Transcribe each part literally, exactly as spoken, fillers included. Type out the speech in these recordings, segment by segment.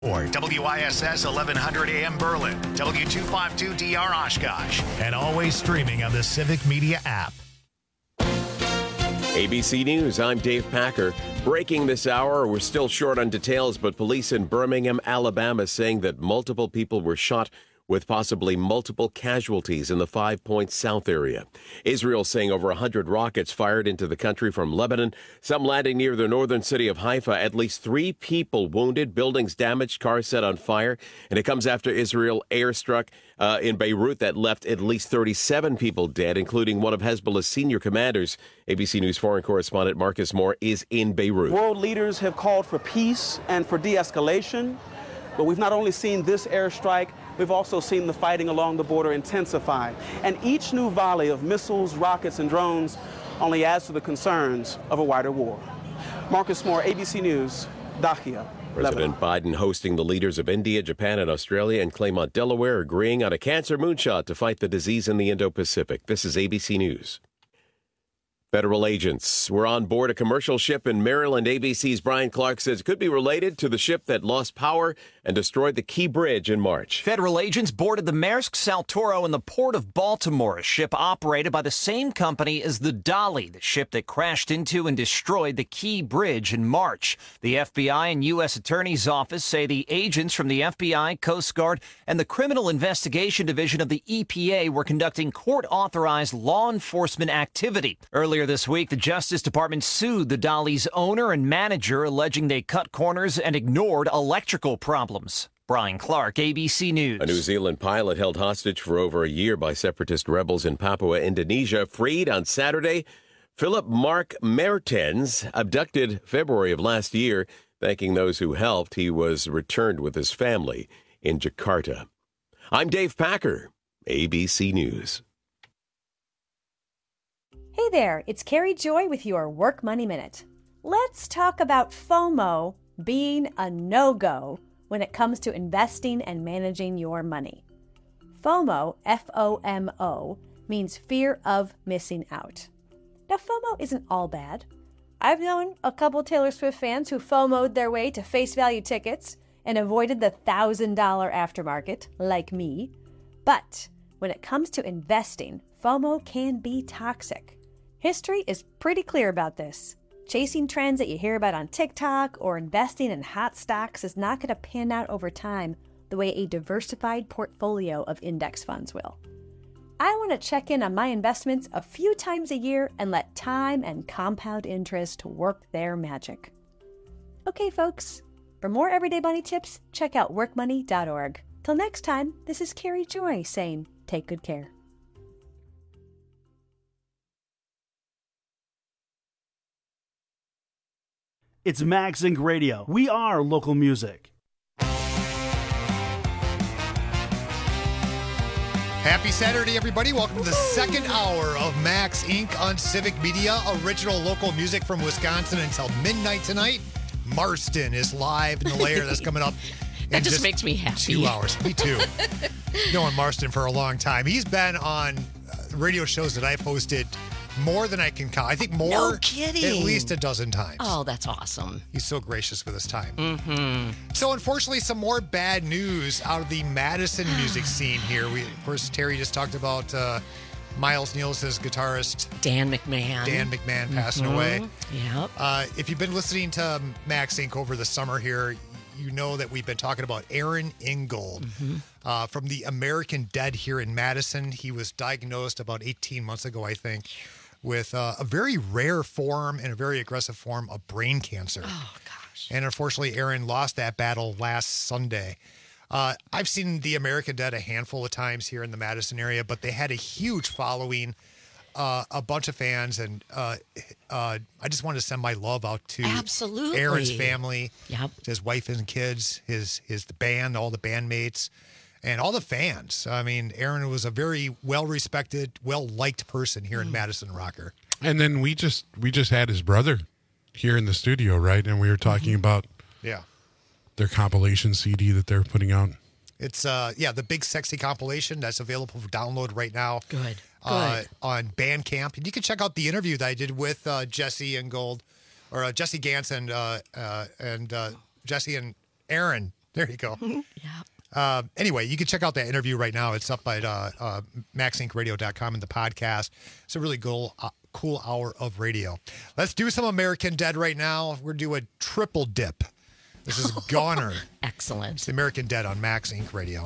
Or W I S S eleven hundred A M Berlin, W two fifty-two D R Oshkosh, and always streaming on the Civic Media app. A B C News, I'm Dave Packer. Breaking this hour, we're still short on details, but police in Birmingham, Alabama saying that multiple people were shot with possibly multiple casualties in the Five Points South area. Israel saying over one hundred rockets fired into the country from Lebanon, some landing near the northern city of Haifa. At least three people wounded, buildings damaged, cars set on fire. And it comes after Israel airstruck uh, in Beirut that left at least thirty-seven people dead, including one of Hezbollah's senior commanders. A B C News foreign correspondent Marcus Moore is in Beirut. World leaders have called for peace and for de-escalation, but we've not only seen this airstrike, we've also seen the fighting along the border intensify. And each new volley of missiles, rockets, and drones only adds to the concerns of a wider war. Marcus Moore, A B C News, Dahia, President Lebanon. Biden hosting the leaders of India, Japan, and Australia in Claymont, Delaware, agreeing on a cancer moonshot to fight the disease in the Indo-Pacific. This is A B C News. Federal agents were on board a commercial ship in Maryland. A B C's Brian Clark says it could be related to the ship that lost power and destroyed the Key Bridge in March. Federal agents boarded the Maersk Saltoro in the port of Baltimore, a ship operated by the same company as the Dolly, the ship that crashed into and destroyed the Key Bridge in March. The F B I and U S Attorney's Office say the agents from the F B I, Coast Guard, and the Criminal Investigation Division of the E P A were conducting court-authorized law enforcement activity. Earlier this week, the Justice Department sued the Dolly's owner and manager, alleging they cut corners and ignored electrical problems. Brian Clark, A B C News. A New Zealand pilot held hostage for over a year by separatist rebels in Papua, Indonesia, freed on Saturday. Philip Mark Mertens, abducted February of last year. Thanking those who helped, he was returned with his family in Jakarta. I'm Dave Packer, A B C News. Hey there, it's Carrie Joy with your Work Money Minute. Let's talk about FOMO being a no-go when it comes to investing and managing your money. FOMO, F O M O, means fear of missing out. Now, FOMO isn't all bad. I've known a couple Taylor Swift fans who FOMO'd their way to face value tickets and avoided the one thousand dollars aftermarket, like me. But when it comes to investing, FOMO can be toxic. History is pretty clear about this. Chasing trends that you hear about on TikTok or investing in hot stocks is not going to pan out over time the way a diversified portfolio of index funds will. I want to check in on my investments a few times a year and let time and compound interest work their magic. Okay, folks, for more everyday money tips, check out work money dot org. Till next time, this is Carrie Joy saying, take good care. It's Max Inc Radio. We are local music. Happy Saturday, everybody. Welcome to the second hour of Max Incorporated on Civic Media. Original local music from Wisconsin until midnight tonight. Marston is live in the layer that's coming up. That just, just makes me happy. Two hours. Me too. Knowing Marston for a long time. He's been on radio shows that I've hosted more than I can count. I think more. No kidding. At least a dozen times. Oh, that's awesome. He's so gracious with his time. Mm-hmm. So, unfortunately, some more bad news out of the Madison music scene here. We, of course, Terry just talked about uh, Miles Nielsen's guitarist Dan McMahon. Dan McMahon passing mm-hmm. away. Yep. Uh, if you've been listening to Max Incorporated over the summer here, you know that we've been talking about Aaron Ingold mm-hmm. uh, from the American Dead here in Madison. He was diagnosed about eighteen months ago, I think, with uh, a very rare form and a very aggressive form of brain cancer. Oh, gosh. And unfortunately, Aaron lost that battle last Sunday. Uh, I've seen the American Dead a handful of times here in the Madison area, but they had a huge following, uh, a bunch of fans, and uh, uh, I just wanted to send my love out to Absolutely. Aaron's family, yep. his wife and kids, his his the band, all the bandmates, and all the fans. I mean, Aaron was a very well-respected, well-liked person here in Madison Rocker. And then we just we just had his brother here in the studio, right? And we were talking mm-hmm. about yeah their compilation C D that they're putting out. It's uh yeah the Big Sexy compilation that's available for download right now. Good. Good. Uh, on Bandcamp, and you can check out the interview that I did with uh, Jesse Ingold, or uh, Jesse Ganson, uh, uh, and uh, Jesse and Aaron There you go. Yeah. Uh, anyway, you can check out that interview right now. It's up at uh, uh, max inc radio dot com in the podcast. It's a really cool, uh, cool hour of radio. Let's do some American Dead right now. We're doing triple dip. This is Goner. Excellent. It's the American Dead on Max Inc Radio.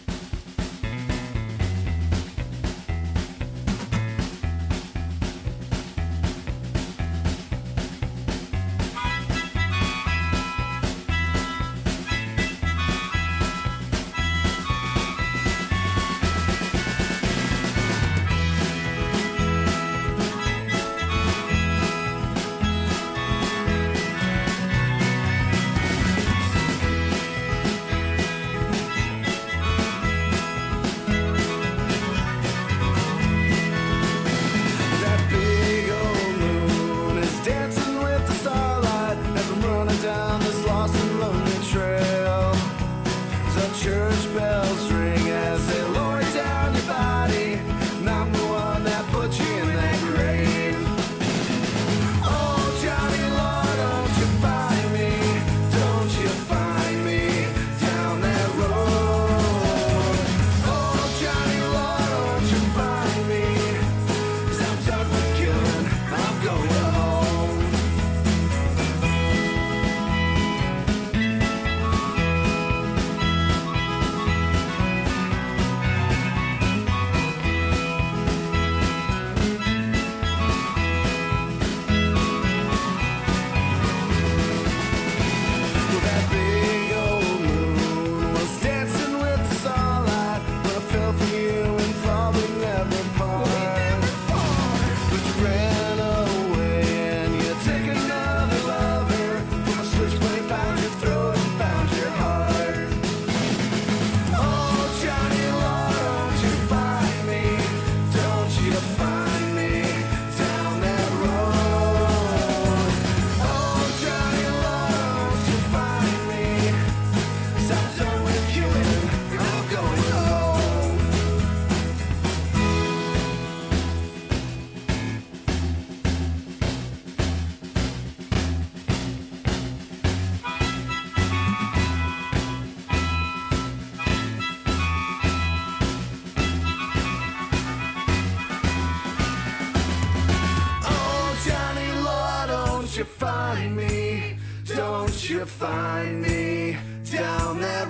you find me, don't you find me down that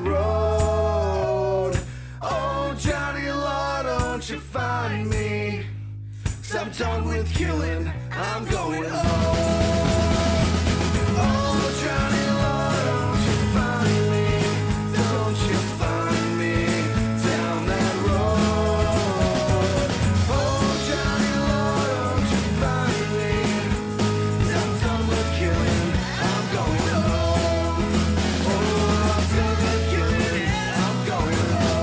road. Oh, Johnny Law, don't you find me, 'cause I'm done with killing, I'm going home. Oh, Johnny Law, don't you find me, don't you find me down that road. Oh, Johnny Law, don't you find me, 'cause I'm done with killing, I'm going home. Oh, I'm done with killing, I'm going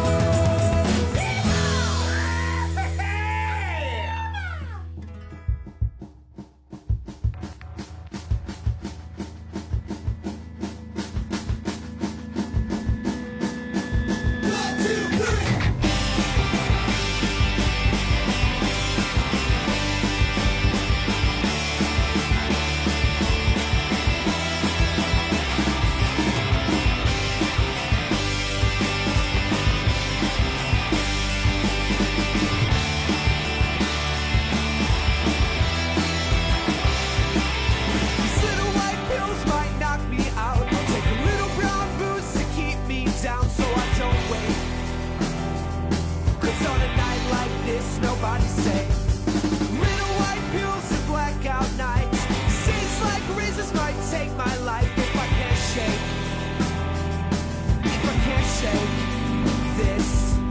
These little white pills might knock me out. I'll take a little brown booze to keep me down so I don't wake. 'Cause on a night like this, nobody's safe. Little white pills and blackout nights. Seems like razors might take my life if I can't shake. If I can't shake this.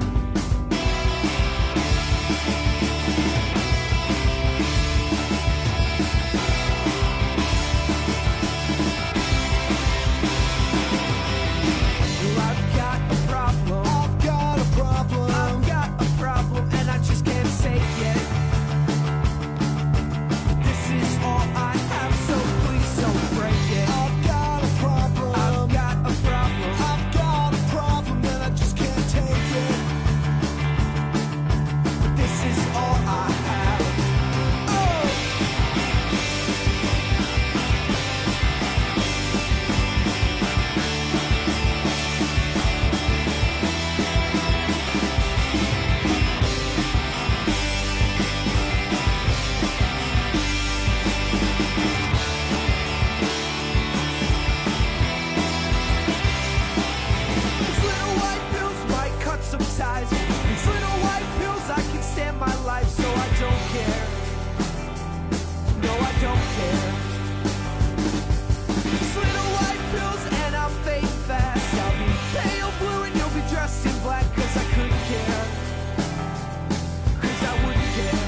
I've got a problem. I've got a problem. I've got a problem, and I just can't take it. my life, so I don't care. No, I don't care. Just little white pills and I'll fade fast. I'll be pale blue and you'll be dressed in black, cause I couldn't care. Cause I wouldn't care.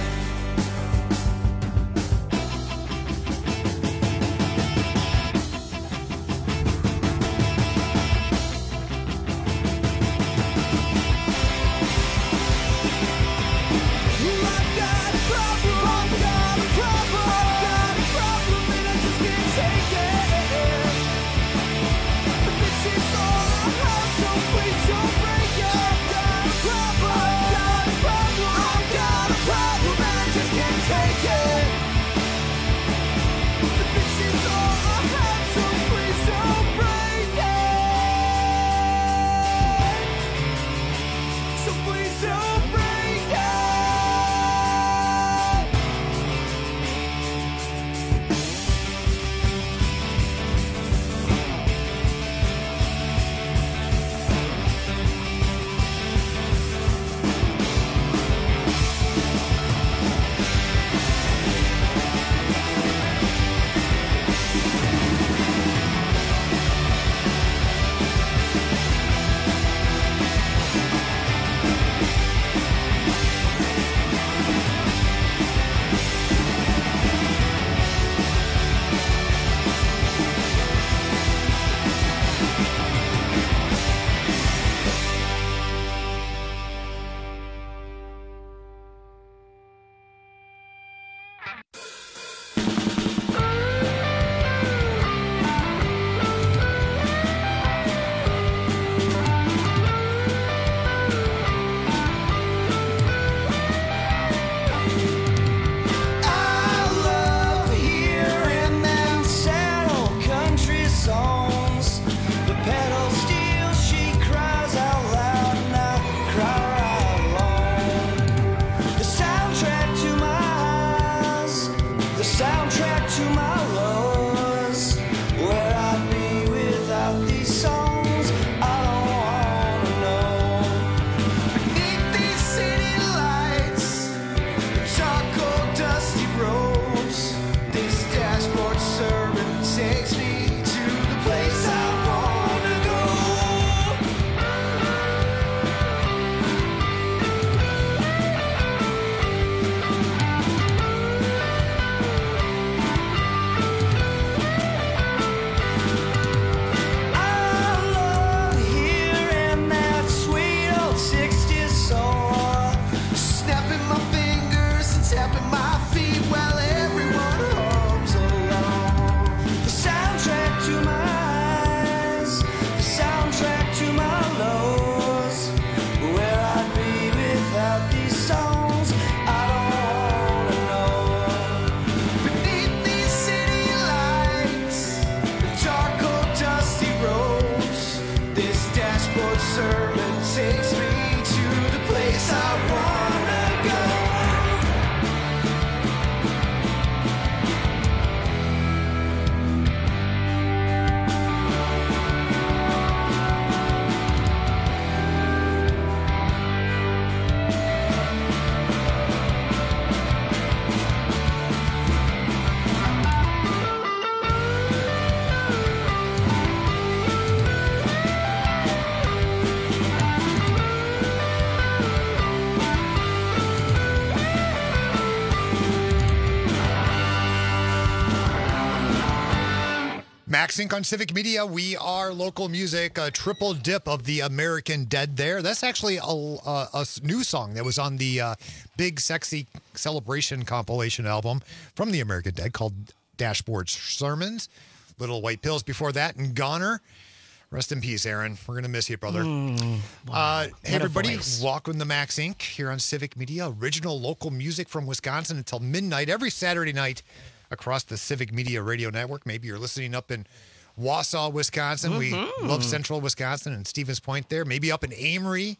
MaxInc on Civic Media. We are local music, a triple dip of the American Dead there. That's actually a, a, a new song that was on the uh, Big Sexy Celebration compilation album from the American Dead called Dashboard Sermons. Little White Pills before that, and Goner. Rest in peace, Aaron. We're going to miss you, brother. Mm, wow. uh, hey, What a everybody. voice. Welcome to MaxInc here on Civic Media. Original local music from Wisconsin until midnight every Saturday night across the Civic Media Radio Network. Maybe you're listening up in Wausau, Wisconsin. Mm-hmm. We love Central Wisconsin and Stevens Point there. Maybe up in Amory.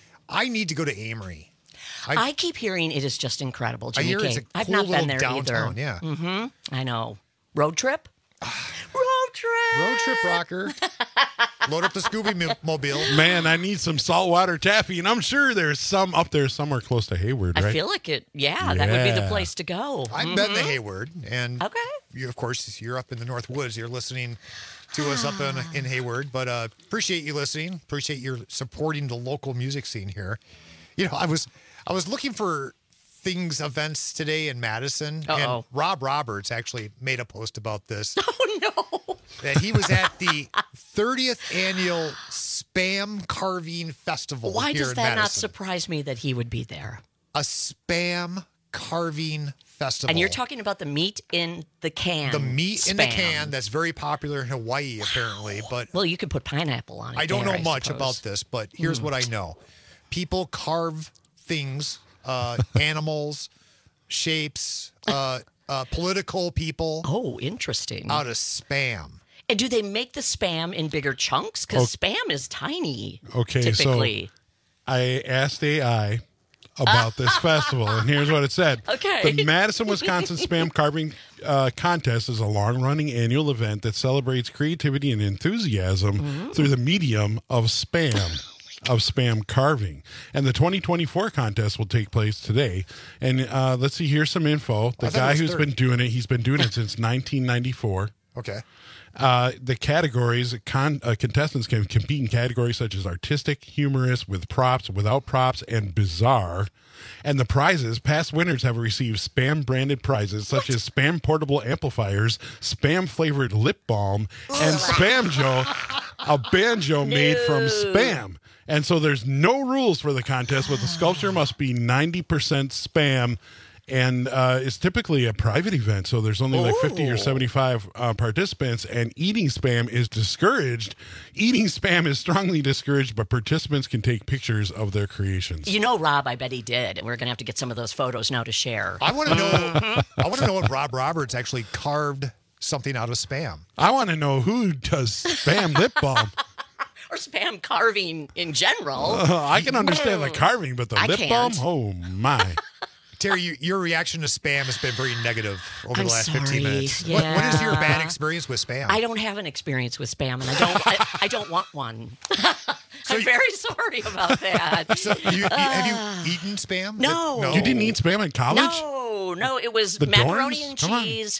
I need to go to Amory. I, I keep hearing it is just incredible, I Jimmy hear K. it's a I've cool not been there little downtown, either. yeah. Mm-hmm. I know. Road trip? Road trip. Road trip rocker. Load up the Scooby mo- mobile. Man, I need some saltwater taffy, and I'm sure there's some up there somewhere close to Hayward, right? I feel like it. Yeah, that would be the Yeah. place to go. I've Mhm. been to Hayward, and Okay. you, of course, you're up in the North Woods. You're listening to us up in, in Hayward, but uh, appreciate you listening. Appreciate your supporting the local music scene here. You know, I was I was looking for things, events today in Madison, Uh-oh. and Rob Roberts actually made a post about this. Oh no! That he was at the thirtieth annual Spam Carving Festival. Why here does in that not Madison. surprise me that he would be there? A Spam Carving Festival. And you're talking about the meat in the can. the meat in the Spam. can that's very popular in Hawaii, apparently. But Well, you could put pineapple on it. I don't there, know I much suppose. about this. But here's Hmm. what I know: people carve things, uh, animals, shapes, uh, uh, political people. Oh, interesting. Out of Spam. And do they make the Spam in bigger chunks? Because Spam is tiny. Okay, typically. so I asked A I about this festival, and here's what it said. Okay. The Madison, Wisconsin Spam Carving uh, Contest is a long-running annual event that celebrates creativity and enthusiasm Mm-hmm. through the medium of spam. Of spam carving, and the twenty twenty-four contest will take place today. And uh, let's see, here's some info. The I thought it guy was who's thirty. been doing it, he's been doing it since nineteen ninety-four. Okay. Uh, the categories, con- uh, contestants can compete in categories such as artistic, humorous, with props, without props, and bizarre. And the prizes, past winners have received Spam-branded prizes such as Spam portable amplifiers, Spam-flavored lip balm, and Spam Joe, a banjo made from Spam. And so there's no rules for the contest, but the sculpture must be ninety percent Spam. And uh, it's typically a private event, so there's only like fifty or Ooh. seventy-five uh, participants, and eating Spam is discouraged. Eating Spam is strongly discouraged, but participants can take pictures of their creations. You know, Rob, I bet he did. And we're going to have to get some of those photos now to share. I want to know. I want to know if Rob Roberts actually carved something out of Spam. I want to know who does Spam lip balm. Or Spam carving in general. Uh, I can understand the carving, but the I lip can't. balm? Oh, my. Terry, you, your reaction to Spam has been very negative over I'm the last sorry. fifteen minutes. What, what is your Yeah. bad experience with Spam? I don't have an experience with Spam, and I don't. I, I don't want one. I'm very sorry about that. So you, you, have you eaten Spam? No. You didn't eat Spam in college? No, no, it was The macaroni dorms? and Come on. cheese,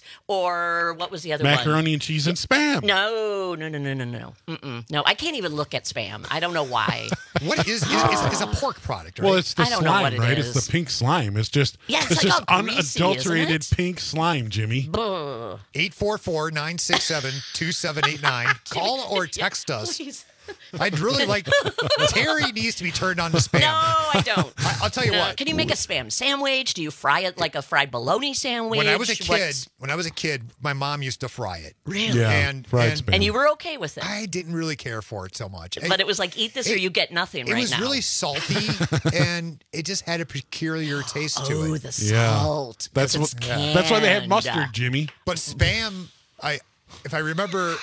or what was the other one? Macaroni and cheese and Spam. No, no, no, no, no, no. Mm-mm. No, I can't even look at Spam. I don't know why. What is is, is, is a pork product, right? Well, it's the I don't know slime, what it right? is. It's the pink slime. It's just, Yeah, it's it's like just all greasy, unadulterated isn't pink slime, Jimmy. Buh. eight four four, nine six seven, two seven eight nine. Call or text us. Please. I'd really like Terry needs to be turned on to Spam. No, I don't. I, I'll tell you No. what. Can you make a Spam sandwich? Do you fry it like a fried bologna sandwich? When I was a kid, What's- when I was a kid, my mom used to fry it. Really? Yeah, And fried and Spam. And you were okay with it? I didn't really care for it so much. But it was like, eat this or it- you get nothing It right was now. really salty, and it just had a peculiar taste to Oh, it. the Yeah. salt. That's 'cause what. it's That's why they had canned. mustard, Jimmy. But Spam, I, if I remember,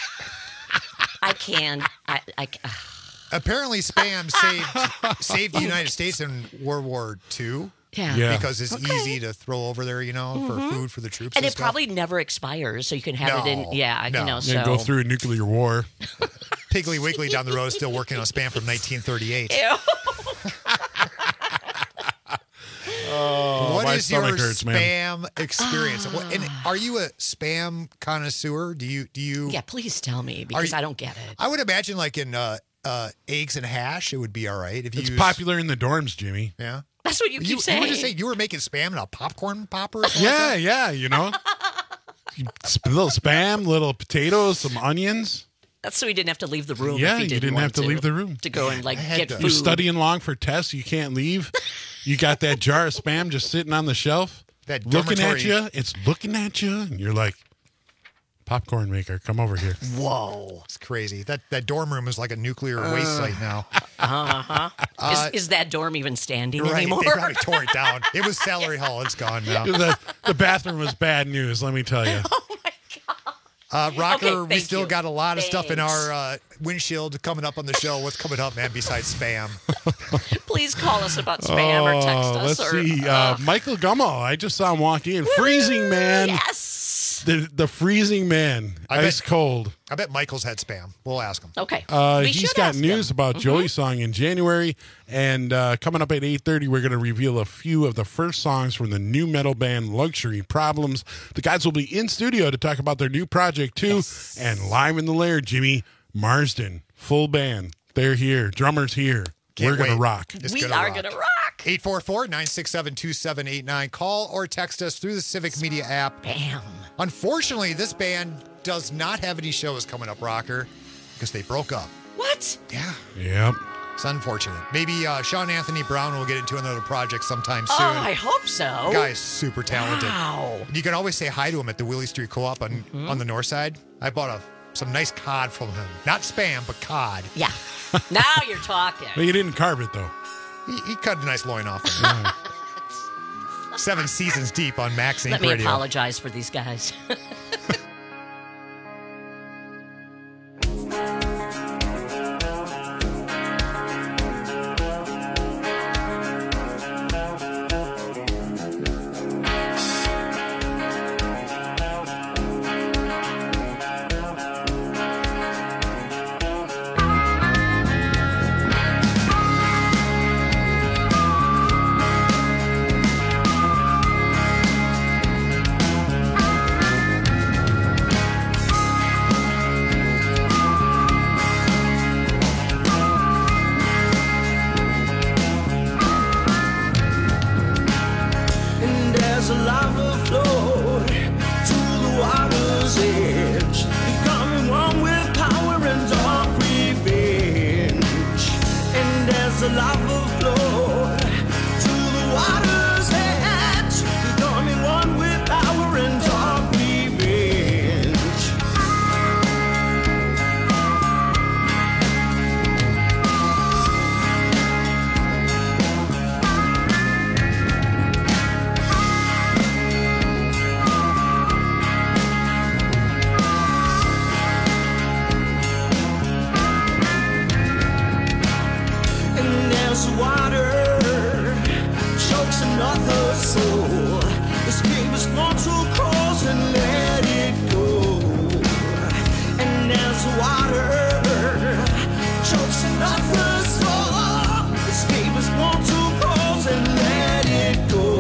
I can. I, I, uh, apparently Spam saved saved the United States in World War Two. yeah. Yeah. Because it's Okay. easy to throw over there, you know, for food for the troops. And And, it stuff. probably never expires, so you can have it in. No, Yeah, no. you know. And So go through a nuclear war. Piggly Wiggly down the road still working on Spam from nineteen thirty-eight. Ew. Oh, What my is your stomach hurts, man. Spam experience? What- and are you a Spam connoisseur? Do you do you? Yeah, please tell me because you- I don't get it. I would imagine like in uh, uh, eggs and hash, it would be all right if you It's use, popular in the dorms, Jimmy. Yeah. That's what you keep You, saying. you were just saying you were making Spam in a popcorn popper. Or something like Yeah, that? yeah, you know. You sp- little Spam, little potatoes, some onions. That's so he didn't have to leave the room. Yeah, if he you didn't, didn't want have to leave the room. to go and like I had get to- food. You're studying long for tests. You can't leave. You got that jar of Spam just sitting on the shelf, That looking at dormitory- you. It's looking at you, and you're like, popcorn maker, come over here. Whoa. It's crazy. That that dorm room is like a nuclear waste site now. Uh-huh. Uh, is, is that dorm even standing Right, anymore? they probably tore it down. It was Salary Hall. It's gone now. the, the bathroom was bad news, let me tell you. Uh, Rocker, Okay, we thank still you. got a lot of stuff in Thanks. our uh, windshield coming up on the show. What's coming up, man, besides Spam? Please call us about Spam or text Oh, us. let's or, see. Uh, Michael Gummo, I just saw him walk in. Freezing, man. Yes. Yes. The the freezing man, I ice bet- cold. I bet Michael's had spam. We'll ask him. Okay. Uh, We he's should got ask news him. about Mhm. Joey's song in January, and uh, coming up at eight thirty, we're going to reveal a few of the first songs from the new metal band Luxury Problems. The guys will be in studio to talk about their new project too, Yes. and live in the lair, Jimmy Marsden, full band. They're here, drummers here. Can't we're going to wait. rock. It's We gonna are rock. going to rock. eight four four, nine six seven, two seven eight nine. Call or text us through the Civic Media app. Bam. Unfortunately, this band does not have any shows coming up, Rocker, because they broke up. What? Yeah. Yep. It's unfortunate. Maybe uh, Sean Anthony Brown will get into another project sometime soon. Oh, I hope so. The guy is super talented. Wow. You can always say hi to him at the Willie Street Co-op on, on the north side. I bought a some nice cod from him. Not spam, but cod. Yeah. Now you're talking. But you didn't carve it, though. He, he cut a nice loin off of me. Seven seasons deep on Max Inc Let me Radio. apologize for these guys. And as a lava flowed to the water's edge, becoming one with power and dark revenge. And as the lava flowed to the water's edge, becoming one with power and dark revenge. And as the water chokes another soul, escape is born to cross and let it go. And as the water chokes another soul, escape is born to cross and let it go.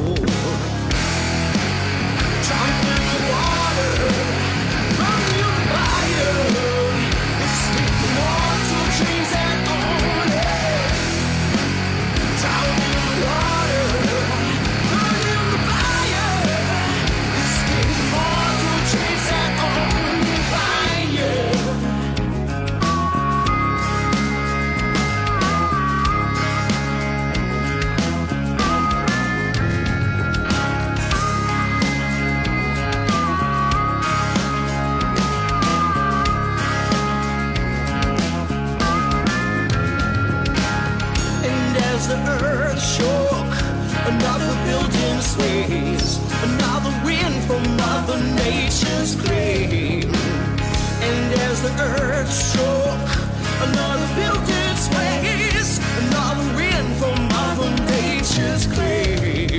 Drunk in the water, burning in the fire, escape the mortal chains that own it. Down in the water, burning in the fire, escape the mortal chains that only bind you. And as the earth shook, another building sways, another wind from Mother Nature's claim. And as the earth shook, another building sways, another wind from Mother Nature's claim.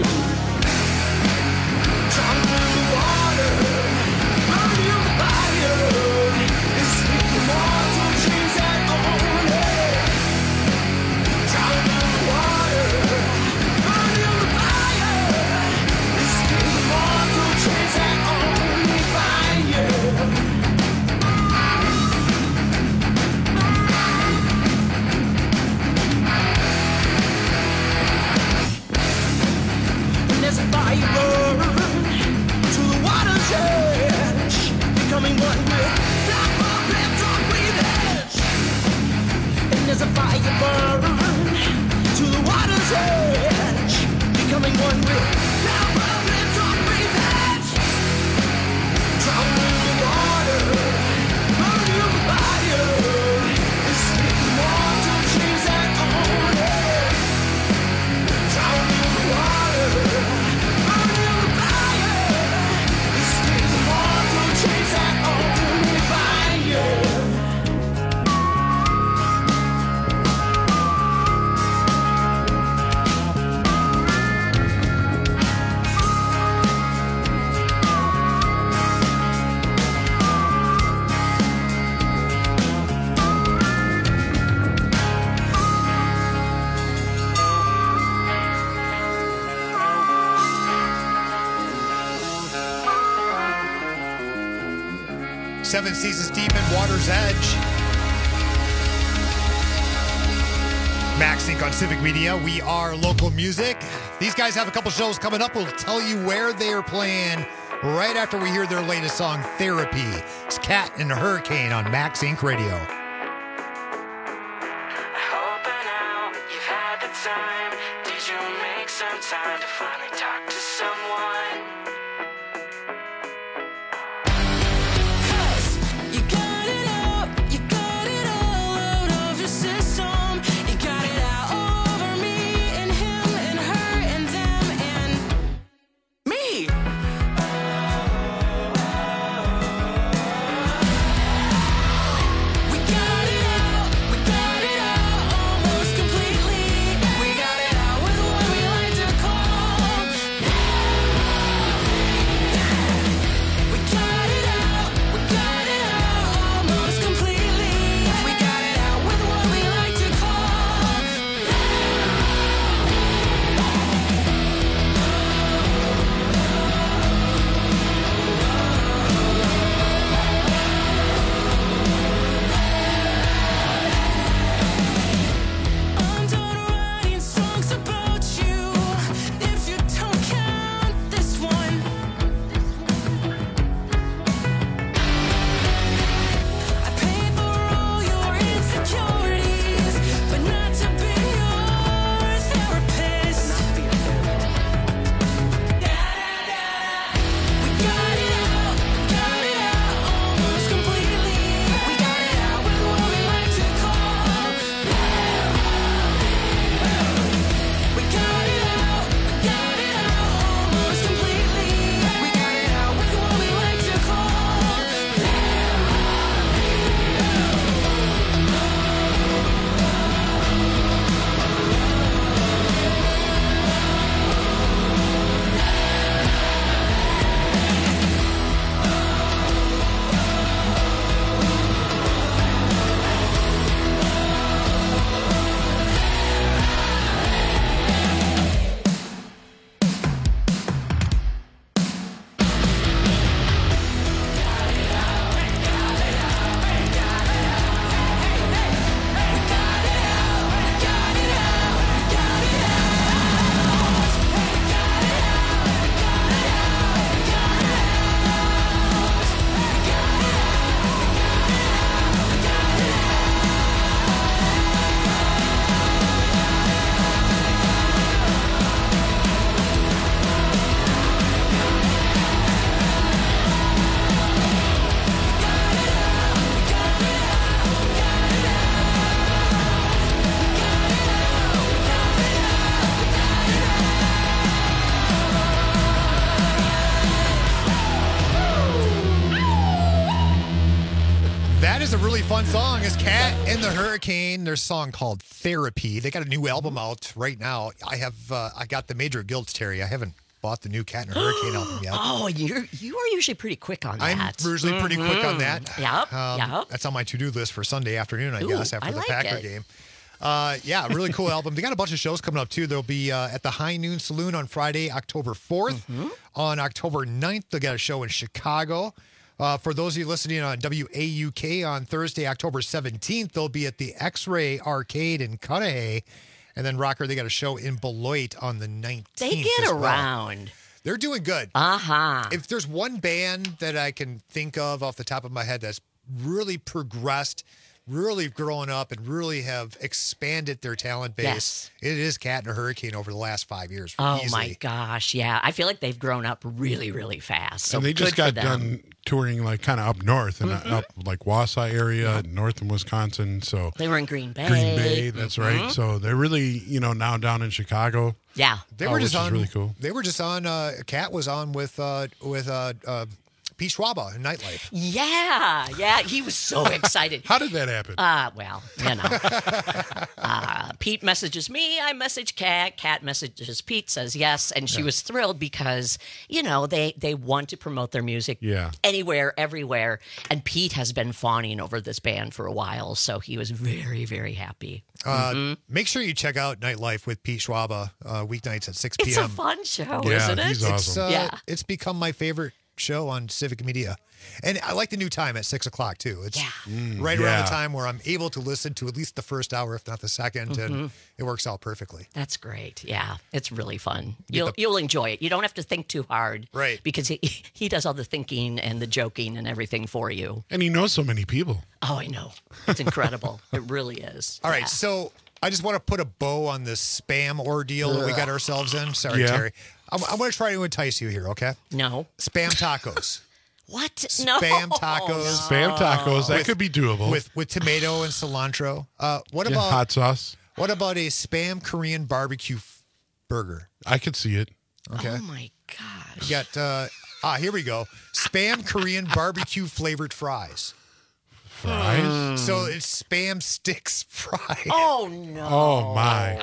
Drunk in the water, burning in the fire, escape the mortal chains that own it. Down in the water, burning in the fire, escape the mortal chains that only bind you. And as the fire burns to the water's edge, becoming one with that and dark breathage. And as the fire burns to the water's edge, becoming one with that and dark breathage. Drown in the water, burning in the fire, escape the mortal chains that own it. Drown in the water, burning in the fire, escape the mortal chains that only bind you. Seven Seasons Deep and Water's Edge. MaxSync on Civic Media. We are local music. These guys have a couple shows coming up. We'll tell you where they are playing right after we hear their latest song, Therapy. It's Cat and the Hurricane on MaxSync Radio. Time to finally talk to someone. 'Cause you got it out, you got it all out of your system. You got it out over me and him and her and them and me. We got it out, we got it out almost completely. We got it out with what we like to call. We got it out, we got it out almost completely. We got it out with what we like to call. I'm done writing songs about you. If you don't count this one, I paid for all your insecurities, but not to be your therapist. We got it out, we got it out almost completely. We got it out with what we like to call. We got it out, we got it out almost completely. We got it out with what we like to call. That is a really fun song. It's Cat and the Hurricane. Their song called Therapy. They got a new album out right now. I have uh, I got the Major Guilds, Terry. I haven't bought the new Cat and the Hurricane album yet. Oh, you're you are usually pretty quick on I'm that. usually pretty quick on that. Yep, Um, yep. That's on my to-do list for Sunday afternoon, I Ooh, guess, after I the like Packer it. game. Uh, yeah, really cool album. They got a bunch of shows coming up, too. They'll be uh, at the High Noon Saloon on Friday, October fourth. Mm-hmm. On October ninth, they'll get a show in Chicago. Uh, for those of you listening on W A U K on Thursday, October seventeenth, they'll be at the X-Ray Arcade in Cudahy. And then, Rocker, they got a show in Beloit on the nineteenth. They get as well. around. They're doing good. Uh-huh. If there's one band that I can think of off the top of my head that's really progressed, really growing up, and really have expanded their talent base, Yes. it is Cat and a Hurricane over the last five years. Oh easily. my gosh, yeah. I feel like they've grown up really, really fast. So and they just good for got them. done touring like kind of up north and Mhm. up like Wausau area, north in Wisconsin. So They were in Green Bay. Green Bay, that's Mhm. right. So they're really, you know, now down in Chicago. Yeah, They Oh, were which just is on. really cool. They were just on. Uh, Cat was on with uh, with uh, uh, Pete Schwaba in Nightlife. Yeah, yeah. He was so excited. How did that happen? Uh, well, you know. uh, Pete messages me. I message Kat. Kat messages Pete, says yes. And she Yeah. was thrilled because, you know, they, they want to promote their music Yeah. anywhere, everywhere. And Pete has been fawning over this band for a while. So he was very, very happy. Uh, Mhm. Make sure you check out Nightlife with Pete Schwaba uh, weeknights at six p.m. It's a fun show, Yeah, isn't it? he's It's, awesome. uh, Yeah. it's become my favorite show on Civic Media. And I like the new time at six o'clock, too. It's Yeah. Mm, right yeah. around the time where I'm able to listen to at least the first hour, if not the second, and it works out perfectly. That's great. Yeah, it's really fun. Get You'll the- you'll enjoy it. You don't have to think too hard, Right. Because he he does all the thinking and the joking and everything for you. And he knows so many people. Oh, I know. It's incredible. It really is. All right, Yeah. so I just want to put a bow on this spam ordeal that we got ourselves in. Sorry, Yeah. Terry. I'm, I'm going to try to entice you here, okay? No. Spam tacos. What? No. Spam tacos. Spam tacos, that With- could be doable. With with tomato and cilantro. Uh, what Yeah, about hot sauce? What about a spam Korean barbecue f- burger? I could see it. Okay. Oh my gosh. You got uh, ah here we go. Spam Korean barbecue flavored fries. Fries? So it's spam sticks fries. Oh no. Oh, my.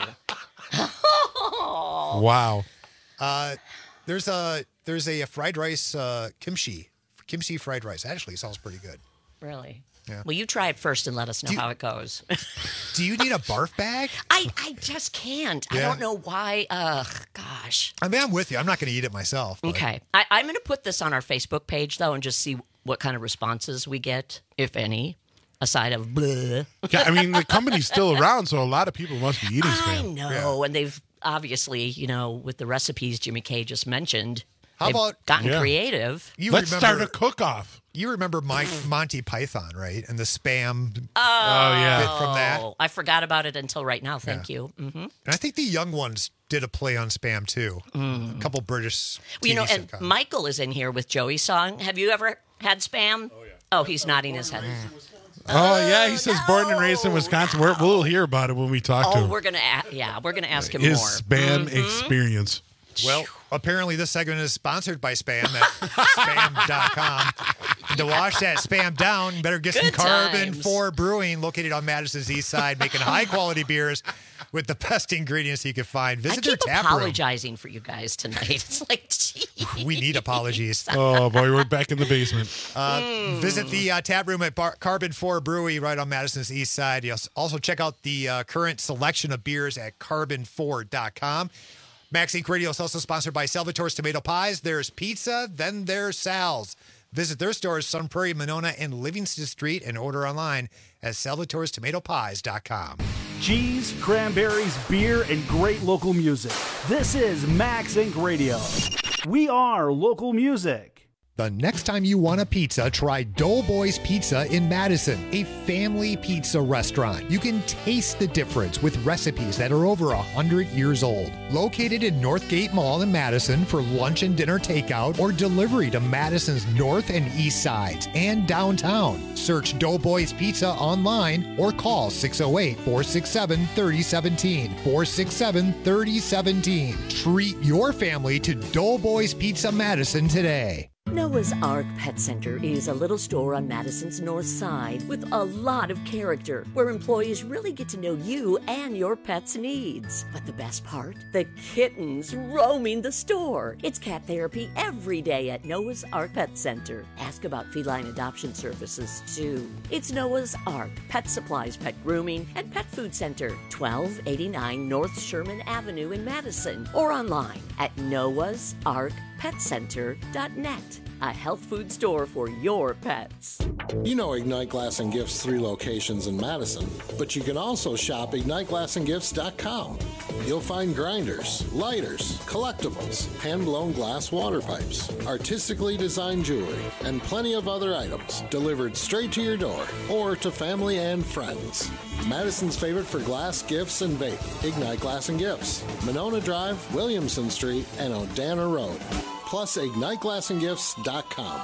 Wow. Uh, there's a there's a fried rice uh, kimchi kimchi fried rice. Actually, sounds pretty good. Really? Yeah. Well, you try it first and let us know Do you- how it goes. Do you need a barf bag? I, I just can't. I Yeah. don't know why. Ugh, gosh. I mean, I'm with you. I'm not going to eat it myself. but- Okay. I, I'm going to put this on our Facebook page, though, and just see what kind of responses we get, if any, aside of bleh. Yeah, I mean, the company's still around, so a lot of people must be eating I spam. know. And they've obviously, you know, with the recipes Jimmy K just mentioned, How they've about- gotten Yeah. creative. You Let's remember, start a cook-off. You remember Mike Monty Python, right? And the spam Oh, yeah. bit from that. I forgot about it until right now. Thank you. hmm And I think the young ones did a play on spam too. A couple British. Well, you know, T V and sitcoms. Michael is in here with Joey's song. Have you ever had spam? Oh, yeah. Oh, he's nodding his head. Oh, yeah, he says born and raised in Wisconsin. We're, we'll hear about it when we talk to Oh, him. we're gonna, a- yeah, we're gonna ask him His more. spam experience. Well, apparently this segment is sponsored by Spam at spam dot com. And to wash that spam down, you better get some Good Carbon times. four Brewing, located on Madison's East Side, making high-quality beers with the best ingredients you can find. I Visit their keep tap room. apologizing for you guys tonight. It's like, geez. We need apologies. Oh, boy, we're back in the basement. Uh, Visit the uh, tap room at Bar- Carbon four Brewery right on Madison's East Side. You also check out the uh, current selection of beers at carbon four dot com. Max Inc Radio is also sponsored by Salvatore's Tomato Pies. There's pizza, then there's Sal's. Visit their stores, Sun Prairie, Monona, and Livingston Street, and order online at salvatores tomato pies dot com. Cheese, cranberries, beer, and great local music. This is Max Inc Radio. We are local music. The next time you want a pizza, try Doughboys Pizza in Madison, a family pizza restaurant. You can taste the difference with recipes that are over one hundred years old. Located in Northgate Mall in Madison for lunch and dinner takeout or delivery to Madison's north and east sides and downtown. Search Doughboys Pizza online or call six oh eight, four six seven, three oh one seven, four six seven, three oh one seven. Treat your family to Doughboys Pizza Madison today. Noah's Ark Pet Center is a little store on Madison's north side with a lot of character where employees really get to know you and your pet's needs. But the best part? The kittens roaming the store. It's cat therapy every day at Noah's Ark Pet Center. Ask about feline adoption services too. It's Noah's Ark Pet Supplies, Pet Grooming, and Pet Food Center, twelve eighty-nine North Sherman Avenue in Madison, or online at noahs ark pet center dot net. A health food store for your pets. You know Ignite Glass and Gifts' three locations in Madison, but you can also shop ignite glass and gifts dot com. You'll find grinders, lighters, collectibles, hand-blown glass water pipes, artistically designed jewelry, and plenty of other items delivered straight to your door or to family and friends. Madison's favorite for glass, gifts, and vape, Ignite Glass and Gifts, Monona Drive, Williamson Street, and Odana Road. Plus ignite glass and gifts dot com.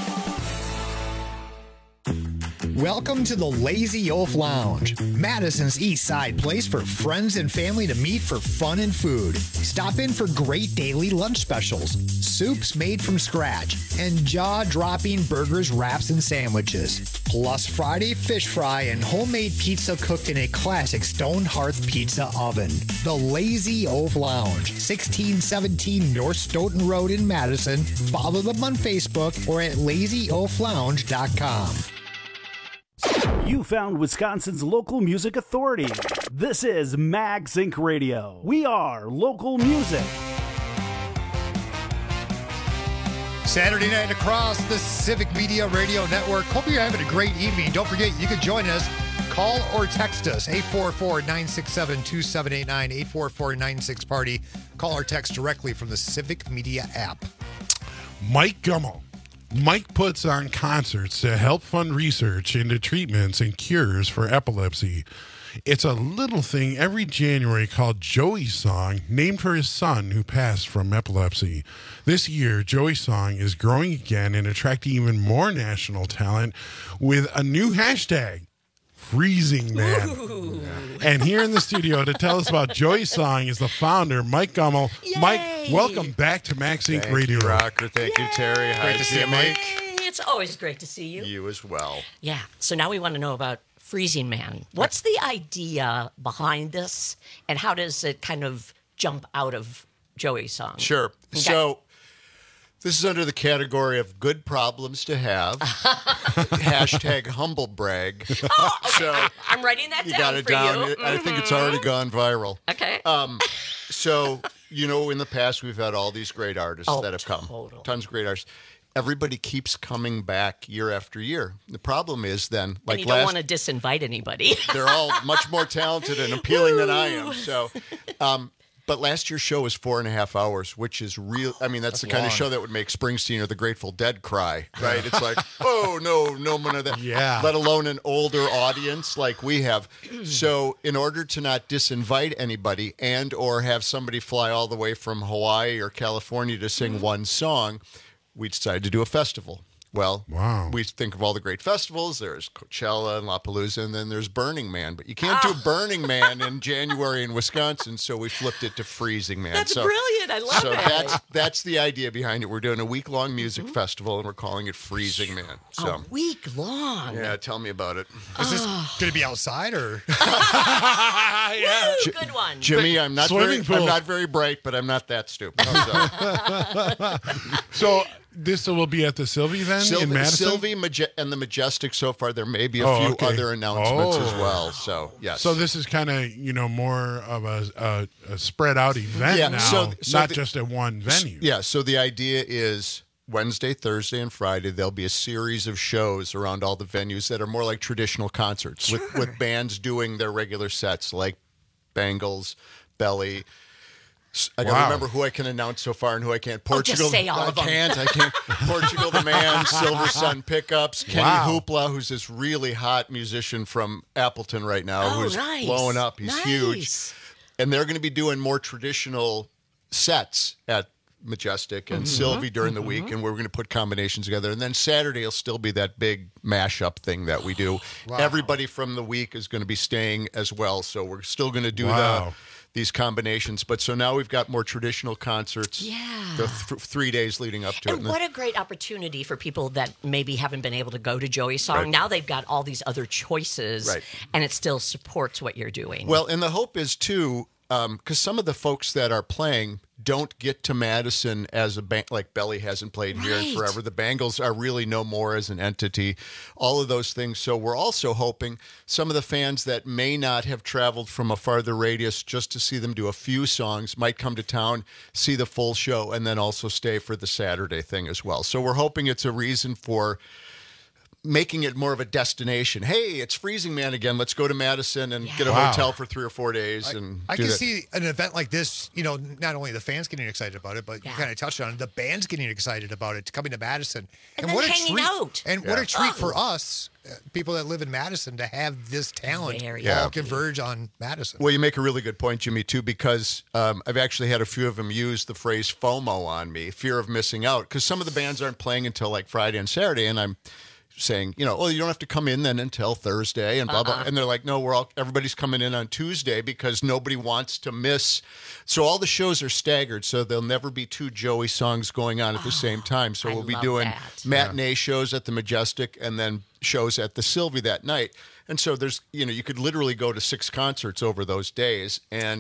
Welcome to the Lazy Oaf Lounge, Madison's East Side place for friends and family to meet for fun and food. Stop in for great daily lunch specials, soups made from scratch, and jaw-dropping burgers, wraps, and sandwiches. Plus Friday fish fry and homemade pizza cooked in a classic stone hearth pizza oven. The Lazy Oaf Lounge, sixteen seventeen North Stoughton Road in Madison. Follow them on Facebook or at lazy oaf lounge dot com. You found Wisconsin's local music authority. This is Max Inc Radio. We are local music. Saturday night across the Civic Media Radio Network. Hope you're having a great evening. Don't forget, you can join us. Call or text us, eight four four, nine six seven, two seven eight nine, eight four four, nine six, party. Call or text directly from the Civic Media app. Mike Gummel. Mike puts on concerts to help fund research into treatments and cures for epilepsy. It's a little thing every January called Joey's Song, named for his son who passed from epilepsy. This year, Joey's Song is growing again and attracting even more national talent with a new hashtag, Freezing Man. Ooh. And here in the studio to tell us about Joey's Song is the founder, Mike Gummel. Yay. Mike, welcome back to Max Inc Thank Radio. You, Rocker. Thank Yay. you, Terry. Hi, Great to see you, Mike. It's always great to see you. You as well. Yeah. So now we want to know about Freezing Man. What's the idea behind this, and how does it kind of jump out of Joey's Song? Sure. Okay. So this is under the category of good problems to have. Hashtag humble brag. Oh, okay. So I'm writing that you down got it for down. you. I think it's already gone viral. Okay. Um, so, you know, in the past, we've had all these great artists Oh, that have come. totally. Tons of great artists. Everybody keeps coming back year after year. The problem is then, like and you don't last, want to disinvite anybody. they're all much more talented and appealing than I am. So, um, but last year's show was four and a half hours, which is real. I mean, that's, that's the kind long. of show that would make Springsteen or the Grateful Dead cry, right? It's like, oh, no, no one of that. Yeah. Let alone an older audience like we have. So in order to not disinvite anybody and or have somebody fly all the way from Hawaii or California to sing one song, we decided to do a festival. Well, wow. we think of all the great festivals. There's Coachella and Lollapalooza, and then there's Burning Man. But you can't do Burning Man in January in Wisconsin, so we flipped it to Freezing Man. That's so, brilliant. I love so it. So that's that's the idea behind it. We're doing a week-long music Mm-hmm. festival, and we're calling it Freezing Man. So a week long. yeah, tell me about it. Is this going to be outside or? yeah. Woo, good one. Jimmy, I'm not very, Swimming pool. I'm not very bright, but I'm not that stupid. So. So this will be at the Sylvie then Sylvie, in Madison? Sylvie Maje- and the Majestic so far. There may be a Oh, few okay. other announcements Oh. as well. So, yes. So this is kind of, you know, more of a, a, a spread out event Yeah, now, so- so not the- just at one venue. Yeah, so the idea is Wednesday, Thursday, and Friday, there'll be a series of shows around all the venues that are more like traditional concerts with, with bands doing their regular sets like Bangles, Belly. I gotta Wow. remember who I can announce so far and who I can't. Oh, just Portugal, say all I of them. can't. I can't. Portugal the Man, Silver Sun Pickups, Kenny Wow. Hoopla, who's this really hot musician from Appleton right now, Oh, who's nice. blowing up. He's Nice. huge, and they're going to be doing more traditional sets at Majestic and Mm-hmm. Sylvie during the week, and we're going to put combinations together. And then Saturday will still be that big mashup thing that we do. Wow. Everybody from the week is going to be staying as well, so we're still going to do Wow. the these combinations. But so now we've got more traditional concerts. Yeah. The th- three days leading up to it. And what a great opportunity for people that maybe haven't been able to go to Joey's Song. Right. Now they've got all these other choices, Right. and it still supports what you're doing. Well, and the hope is too, because some of the folks that are playing don't get to Madison as a band, like Belly hasn't played here in Right. forever. The Bangles are really no more as an entity, all of those things. So we're also hoping some of the fans that may not have traveled from a farther radius just to see them do a few songs might come to town, see the full show, and then also stay for the Saturday thing as well. So we're hoping it's a reason for making it more of a destination. Hey, it's Freezing Man again. Let's go to Madison and get a Wow. hotel for three or four days. and I do can that. see an event like this, you know, not only the fans getting excited about it, but Yeah. you kind of touched on it, the band's getting excited about it, coming to Madison. And then what a hanging treat, out. And what Yeah. a treat Oh. for us, uh, people that live in Madison, to have this talent Very Yeah. all lucky. converge on Madison. Well, you make a really good point, Jimmy, too, because um, I've actually had a few of them use the phrase FOMO on me, fear of missing out, because some of the bands aren't playing until like Friday and Saturday, and I'm saying, you know, well, you don't have to come in then until Thursday and blah, blah. And they're like, no, we're all, everybody's coming in on Tuesday because nobody wants to miss. So all the shows are staggered. So there'll never be two Joey songs going on at the same time. So I we'll be love doing that. matinee shows at the Majestic and then shows at the Sylvie that night. And so there's, you know, you could literally go to six concerts over those days. And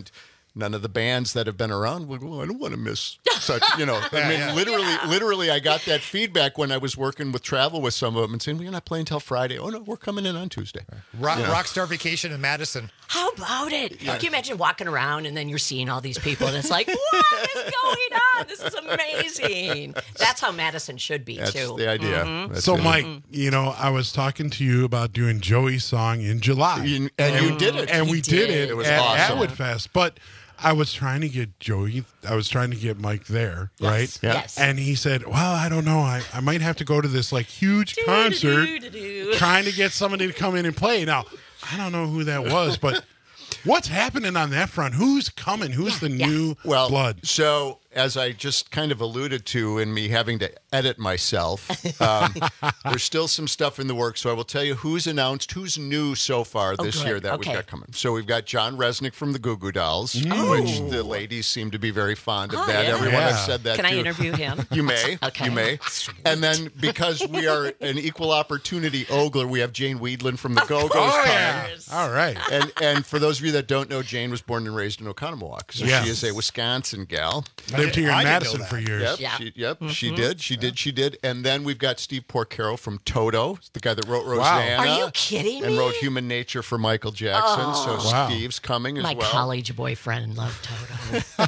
none of the bands that have been around, well, well, I don't want to miss such, you know. I Yeah, mean, yeah. literally, Yeah. literally, I got that feedback when I was working with travel with some of them and saying, well, you're not playing till Friday. Oh, no, we're coming in on Tuesday. Rock, You know. Rockstar Vacation in Madison. How about it? Can you imagine walking around and then you're seeing all these people and it's like, what is going on? This is amazing. That's how Madison should be, That's too. the idea. Mhm. That's So, it. Mike, you know, I was talking to you about doing Joey's song in July. You- and you did it. And He we did, did. it, It was at awesome. Atwood Fest. But I was trying to get Joey, I was trying to get Mike there, Yes, right? Yeah. yes. And he said, well, I don't know. I, I might have to go to this like huge concert Do-do-do-do-do. trying to get somebody to come in and play. Now, I don't know who that was, but what's happening on that front? Who's coming? Who's the yeah. new Well, blood? so as I just kind of alluded to in me having to edit myself, um, there's still some stuff in the works. So I will tell you who's announced, who's new so far Oh, this good. year that Okay. we've got coming. So we've got John Resnick from the Goo Goo Dolls, Mm. which the ladies seem to be very fond of Oh, that. yeah. Everyone Yeah. I've said that Can to. I interview him? You may. Okay. You may. And then because we are an equal opportunity ogler, we have Jane Weedland from the Go Go's course. coming. yeah. All right. And and for those of you that don't know, Jane was born and raised in Oconomowoc. So Yeah. she is a Wisconsin gal. Lived here in I didn't know Madison that. for years. Yep, Yeah. she, yep, she did, she did, she did. And then we've got Steve Porcaro from Toto, the guy that wrote Rosanna. Are you kidding And me? wrote Human Nature for Michael Jackson. So Wow. Steve's coming as My well. college boyfriend loved Toto.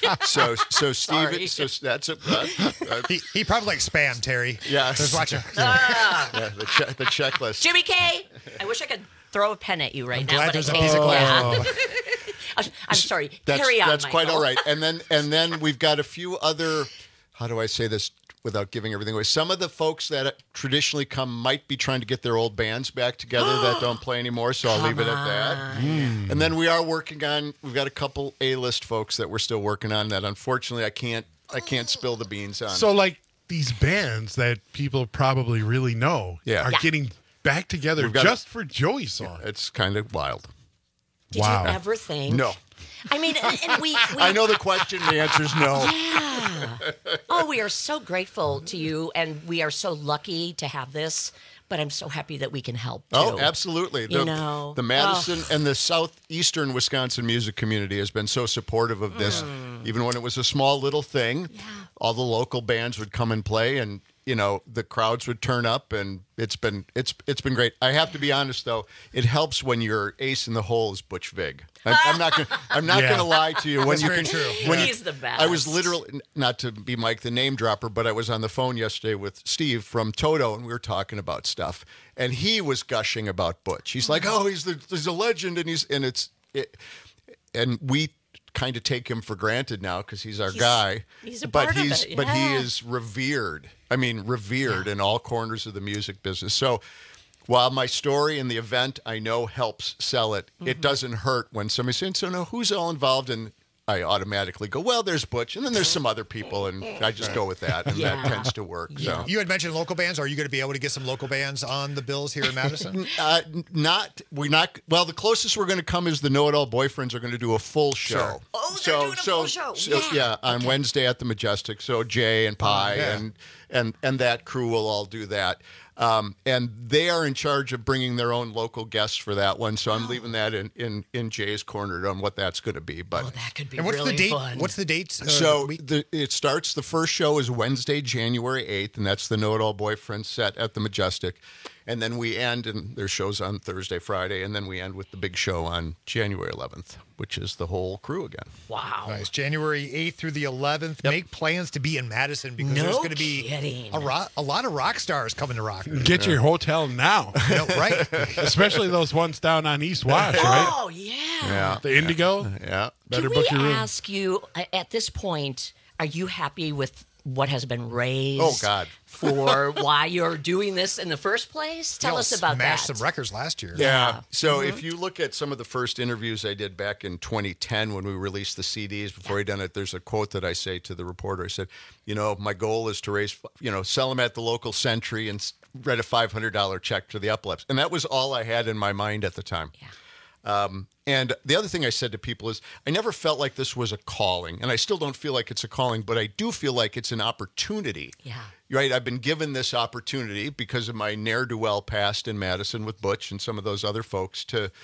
So so Sorry. Steve, so that's a uh, uh, He, he probably likes spam, Terry. Yeah. Just watch it. yeah, the, che- the checklist. Jimmy K, I wish I could throw a pen at you right now. glad but there's I a can't. piece of glass. Yeah. I'm- I'm sorry. That's, Carry on, that's quite Michael. all right. And then and then we've got a few other. How do I say this without giving everything away? Some of the folks that traditionally come might be trying to get their old bands back together that don't play anymore. So I'll leave it at that. And then we are working on. We've got a couple A-list folks that we're still working on that. Unfortunately, I can't. I can't spill the beans on. So, like, these bands that people probably really know Yeah. are Yeah. getting back together We've got- just for Joey's song. it's kind of wild. Did Wow. you ever think? No. I mean, and, and we, we. I know the question. The answer is no. Yeah. Oh, we are so grateful to you, and we are so lucky to have this. But I'm so happy that we can help. Too. Oh, absolutely. You The, know, the Madison and the southeastern Wisconsin music community has been so supportive of this. Mm. Even when it was a small little thing, all the local bands would come and play, and you know the crowds would turn up, and it's been it's it's been great. I have to be honest though, it helps when your ace in the hole is Butch Vig. I'm, I'm not gonna I'm not Yeah. gonna lie to you when That's you very can. true. When you- He's the best. I was literally not to be Mike the name dropper, but I was on the phone yesterday with Steve from Toto, and we were talking about stuff, and he was gushing about Butch. He's like, "Oh, he's the he's a legend," and he's and it's it, and we kind of take him for granted now because he's our He's- guy. he's a but part of he's it, but he yeah. is revered. I mean, revered in all corners of the music business. So. While my story and the event I know helps sell it, Mm-hmm. it doesn't hurt when somebody's saying, "So, no, who's all involved?" And I automatically go, "Well, there's Butch, and then there's some other people," and I just go with that, and Yeah. that tends to work. So, You had mentioned local bands. Are you going to be able to get some local bands on the bills here in Madison? uh, not we're not. Well, the closest we're going to come is the Know It All Boyfriends are going to do a full show. Sure. Oh, they're so, doing a so, full show. so- Yeah. yeah, on Wednesday at the Majestic. So Jay and Pie yeah. and and and that crew will all do that. Um, and they are in charge of bringing their own local guests for that one. So I'm leaving that in, in, in Jay's corner on what that's going to be. But Oh, that could be and what's really the date? fun. What's the date? Uh, so week? the, it starts. The first show is Wednesday, January eighth, and that's the Know It All Boyfriend set at the Majestic. And then we end, and there's shows on Thursday, Friday, and then we end with the big show on January eleventh, which is the whole crew again. Wow. Nice. January eighth through the eleventh. Yep. Make plans to be in Madison because No there's going to be kidding. a, ro- a lot of rock stars coming to rock. Get your hotel now, You know, right? especially those ones down on East Wash, right? Oh yeah. Yeah. The Indigo. Yeah. Better Can book we your room. ask you uh, at this point? Are you happy with what has been raised? Oh, God. For why you're doing this in the first place? Tell Y'all us about smashed that. some records last year. Yeah. So Mm-hmm. if you look at some of the first interviews I did back in twenty ten when we released the C Ds before we done it, there's a quote that I say to the reporter. I said, you know, my goal is to raise, you know, sell them at the local Century and s- write a five hundred dollars check to the Uplifts. And that was all I had in my mind at the time. Yeah. Um, and the other thing I said to people is I never felt like this was a calling, and I still don't feel like it's a calling, but I do feel like it's an opportunity. Yeah. Right? I've been given this opportunity because of my ne'er-do-well past in Madison with Butch and some of those other folks to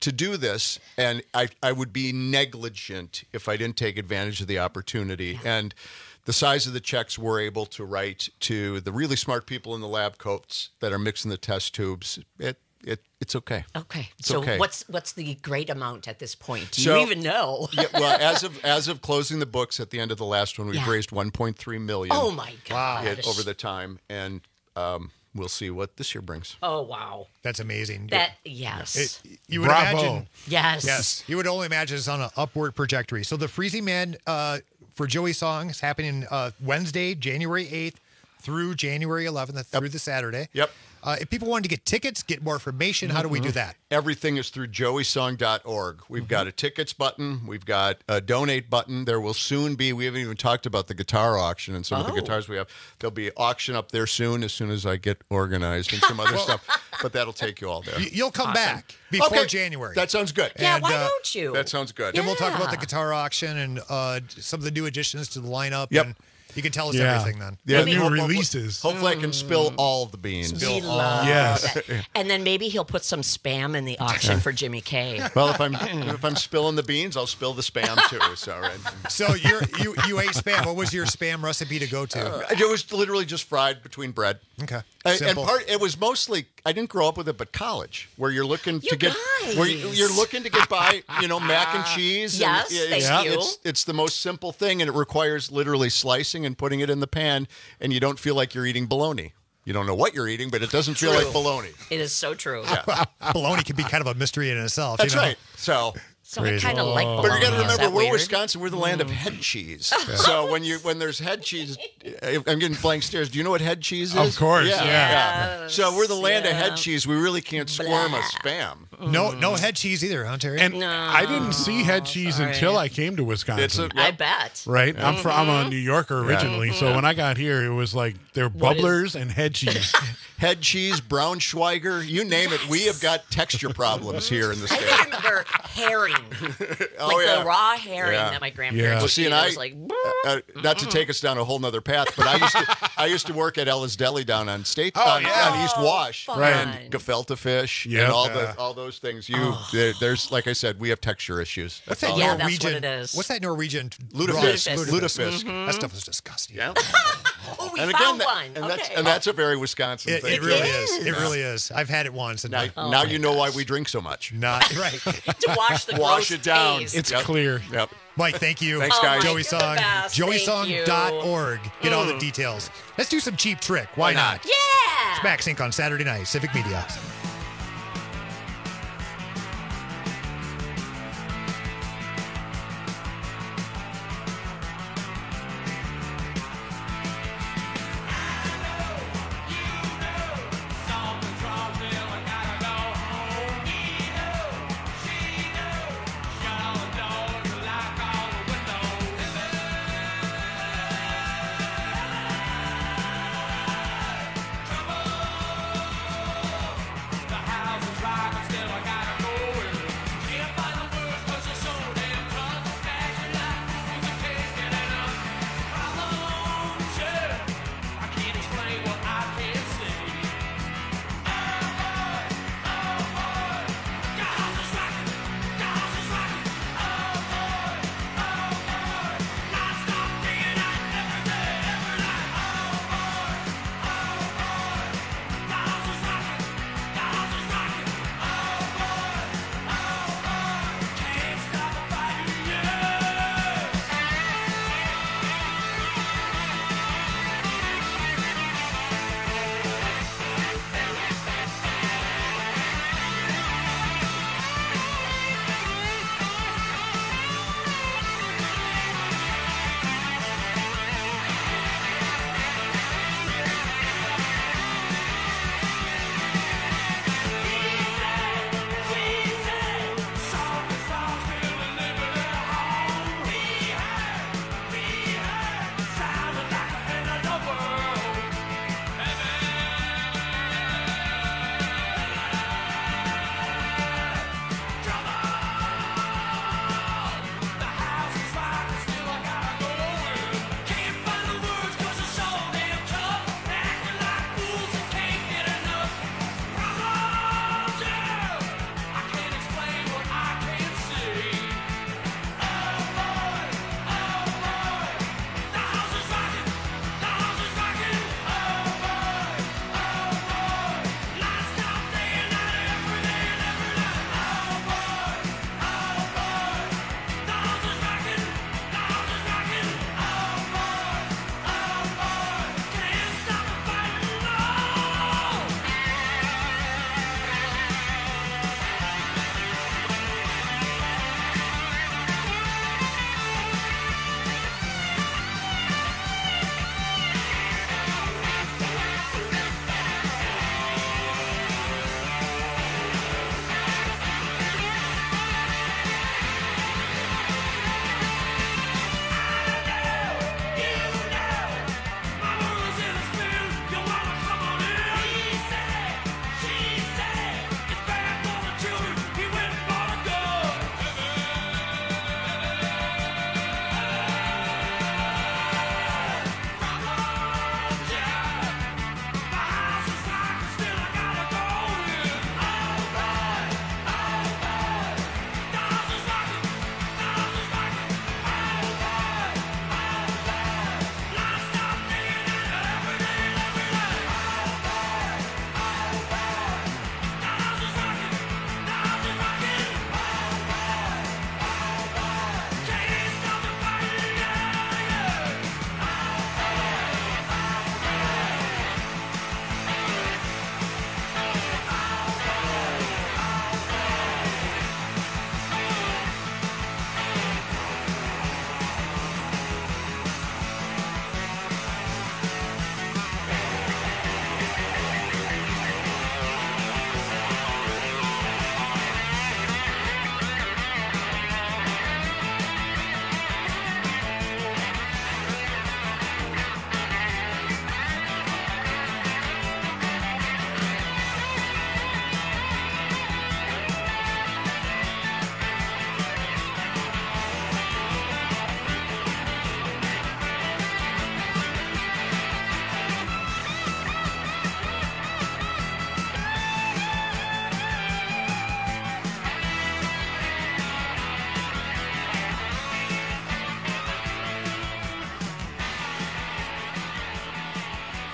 to do this, and I, I would be negligent if I didn't take advantage of the opportunity. And the size of the checks we're able to write to the really smart people in the lab coats that are mixing the test tubes, it it it's okay. Okay. It's so okay. what's what's the great amount at this point? Do So- you even know? yeah, well, as of as of closing the books at the end of the last one, we've Yeah. raised one point three million. Oh, my gosh. it- over the time, and um, we'll see what this year brings. Oh, wow. That's amazing. That yes. It, you would Bravo. imagine. Yes. Yes. You would only imagine it's on an upward trajectory. So the Freezing Man uh, for Joey Song is happening uh, Wednesday, January eighth through January eleventh, through the Saturday. Yep. Uh, if people wanted to get tickets, get more information, how do we do that? Everything is through joey song dot org. We've got a tickets button. We've got a donate button. There will soon be, we haven't even talked about the guitar auction and some of the Oh. guitars we have. There'll be auction up there soon as soon as I get organized and some other stuff. But that'll take you all there. You- You'll come Awesome. back before Okay. January. That sounds good. Yeah, And, why uh, don't you? That sounds good. Then we'll talk about the Yeah. guitar auction and uh, some of the new additions to the lineup. Yep. And you can tell us Yeah. everything then. Yeah, Maybe new hope- releases. Hopefully I can spill all the beans. We love Yes. it. And then maybe he'll put some spam in the auction for Jimmy K. Well, if I'm if I'm spilling the beans, I'll spill the spam too. So right. So you're, you you ate spam. What was your spam recipe to go to? It was literally just fried between bread. Okay. And, and Simple. part it was mostly I didn't grow up with it, but college, where you're looking to You get where you- guys. you're looking to get by, you know, mac and cheese. Yes, and, thank it's, you. It's, it's the most simple thing, and it requires literally slicing and putting it in the pan, and you don't feel like you're eating bologna. You don't know what you're eating, but it doesn't feel True. like bologna. It is so true. Bologna can be kind of a mystery in itself. That's you know? right. So. So I kind of like But bologna. you got to Is remember, that we're weird? Wisconsin. We're the land of head cheese. So when you when there's head cheese, I'm getting blank stares. Do you know what head cheese is? Of course, Yeah. yeah. yeah. So we're the land of yeah. head cheese. We really can't squirm Blah. a spam. No, no head cheese either, huh, Terry? And No, I didn't see head cheese sorry. until I came to Wisconsin. It's a- I bet. Right, I'm from I'm a New Yorker originally, so when I got here, it was like they're What is- bubblers and head cheese. Head cheese, Braunschweiger, you name it. We have got texture problems here in the I state. remember herring, Oh, like yeah. the raw herring Yeah. that my Yeah. grandparents Well, would see, eat. and I I, was like, uh, not to take us down a whole nother path, but I used to I used to work at Ella's Deli down on State Oh, on, yeah. on East Wash, fun. and gefilte fish, Yep. and all Yeah. the all those things. You there, there's like I said, we have texture issues. What's That's that all. Yeah, that's Norwegian? what it is. What's that Norwegian? Lutefisk. Lutefisk. Lutefisk. That stuff is disgusting. Yeah. oh, we And found again, that- one. and okay. that's and that's a very Wisconsin It, thing. it really is. is. It really is. I've had it once, and Now, I, now my you know why gosh. we drink so much. not right. to wash the Wash gross it down. taste. It's Yep. clear. Yep. Mike, thank you. Thanks, Oh, guys. Mike, Joey you're the Song. best. joey Thank song you. dot org. Get all the details. Let's do some cheap trick. Why, Why not? not? Yeah. It's Max Inc on Saturday night. Civic Media.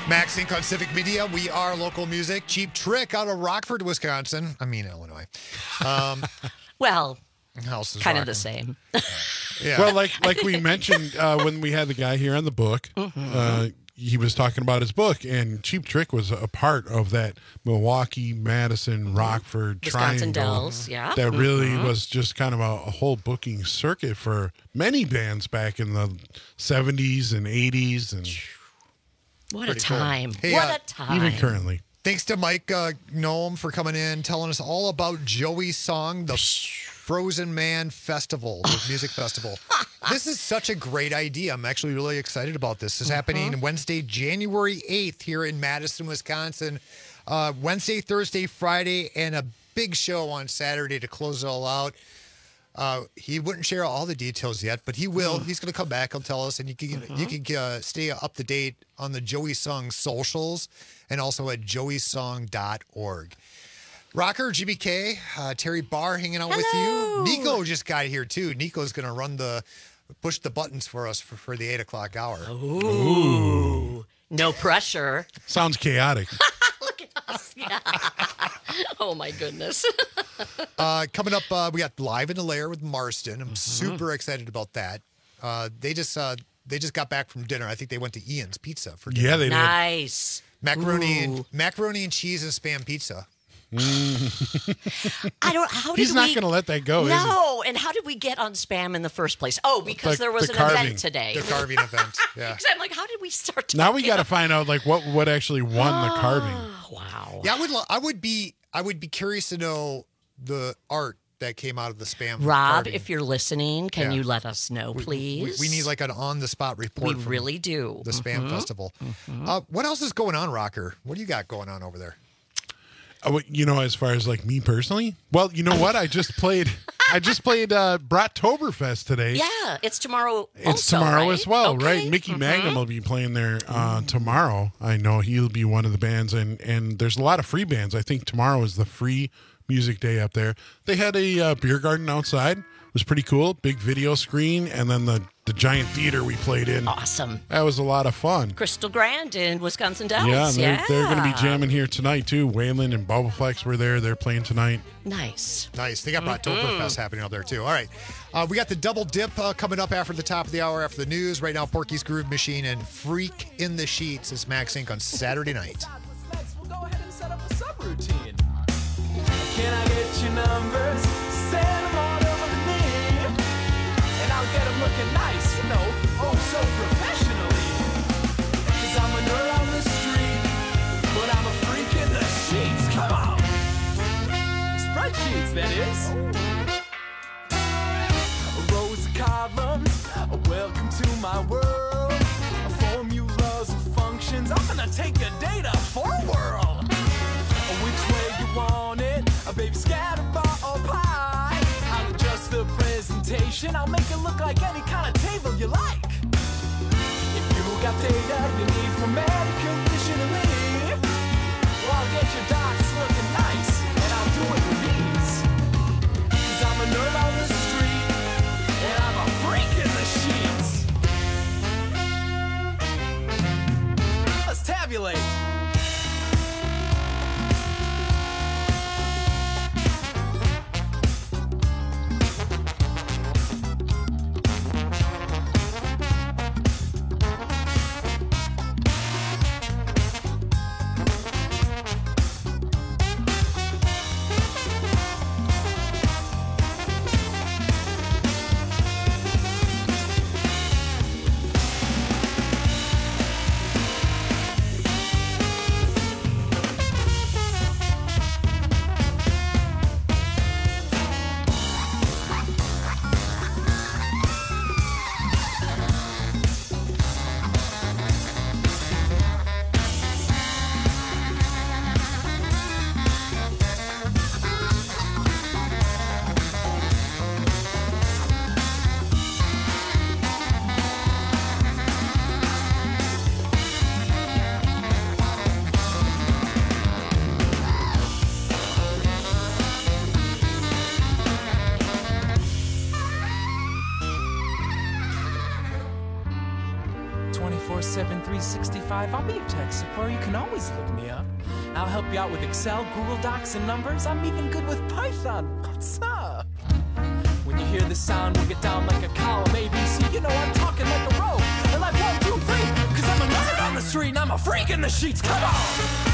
Max Inc on Civic Media. We are local music. Cheap Trick out of Rockford, Wisconsin. I mean, Illinois. Um, well, house is kind rocking. of the same. Yeah. Well, like like we mentioned uh, when we had the guy here on the book, Mm-hmm. uh, he was talking about his book, and Cheap Trick was a part of that Milwaukee, Madison, Rockford Wisconsin triangle. Dells, yeah. That really Mhm. was just kind of a, a whole booking circuit for many bands back in the seventies and eighties, and What a Pretty cool. time. Hey, what uh, a time. even currently. Thanks to Mike uh, Gnome for coming in, telling us all about Joey's song, the Frozen Man Festival, the music festival. This is such a great idea. I'm actually really excited about this. This is happening Wednesday, January eighth here in Madison, Wisconsin. Uh, Wednesday, Thursday, Friday, and a big show on Saturday to close it all out. Uh, he wouldn't share all the details yet, but he will. He's going to come back and tell us, and you can you can uh, stay up to date on the Joey Song socials and also at joey song dot org. Rocker, G B K, uh, Terry Barr hanging out Hello. with you. Nico just got here too. Nico's going to run the push the buttons for us for, for the eight o'clock hour. Ooh. No pressure. Sounds chaotic. Look at us. Yeah. Oh, my goodness. Uh, coming up, uh, we got Live in the Lair with Marston. I'm super excited about that. Uh, they just uh, they just got back from dinner. I think they went to Ian's Pizza for dinner. Yeah, they did. Nice. Macaroni and Ooh. macaroni and cheese and spam pizza. I don't. How did He's not we- going to let that go, is he? No, and how did we get on spam in the first place? Oh, because The- there was the an carving. event today. The carving event. Yeah. Because I'm like, how did we start? Now we talking got to about- find out like what what actually won the carving. Wow. Yeah, I would. lo- I would be. I would be curious to know the art that came out of the spam. Rob, carving. if you're listening, can Yeah. you let us know, We- please? We, we need like an on-the-spot report. We from really do. The spam Mhm. festival. Mhm. Uh, what else is going on, Rocker? What do you got going on over there? Uh, what- you know, as far as like me personally, well, you know what? I just played. I just played uh, Brattoberfest today. Yeah, it's tomorrow. It's also, tomorrow right? as well, Okay. right? Mickey Mhm. Magnum will be playing there uh, tomorrow. I know he'll be one of the bands, and and there's a lot of free bands. I think tomorrow is the free music day up there. They had a uh, beer garden outside. It was pretty cool. Big video screen, and then the the giant theater we played in. Awesome. That was a lot of fun. Crystal Grand in Wisconsin Dells. Yeah, and they're, yeah. they're going to be jamming here tonight too. Waylon and Bubbleplex were there. They're playing tonight. Nice. Nice. They got Mhm. Brattoberfest happening up there too. All right. Uh, we got the double dip uh, coming up after the top of the hour after the news. Right now, Porky's Groove Machine and Freak in the Sheets is Max Inc on Saturday night. We'll go ahead and set up a subroutine. Can I get your numbers? Send them all over to me. And I'll get them looking nice, you know, oh so professionally. Cause I'm a nerd on the street, but I'm a freak in the sheets. Come on. Spreadsheets, that is. Rows of columns, welcome to my world. Formulas and functions, I'm gonna take your data for a whirl. Which way you want it, a baby scatter bar or pie. I'll adjust the presentation, I'll make it look like any kind of table you like. If you got data you need for medical conditionally, well, I'll get your docs looking nice, and I'll do it with ease. Cause I'm a nerd on the street, and I'm a freak in the sheets. Let's tabulate. twenty-four seven, three sixty-five. I'll be your tech support. You can always look me up. I'll help you out with Excel, Google Docs, and numbers. I'm even good with Python. What's up? When you hear the sound, we'll get down like a column A B C. You know I'm talking like a rogue. And like one, two, three. Cause I'm a nerd on the street and I'm a freak in the sheets. Come on!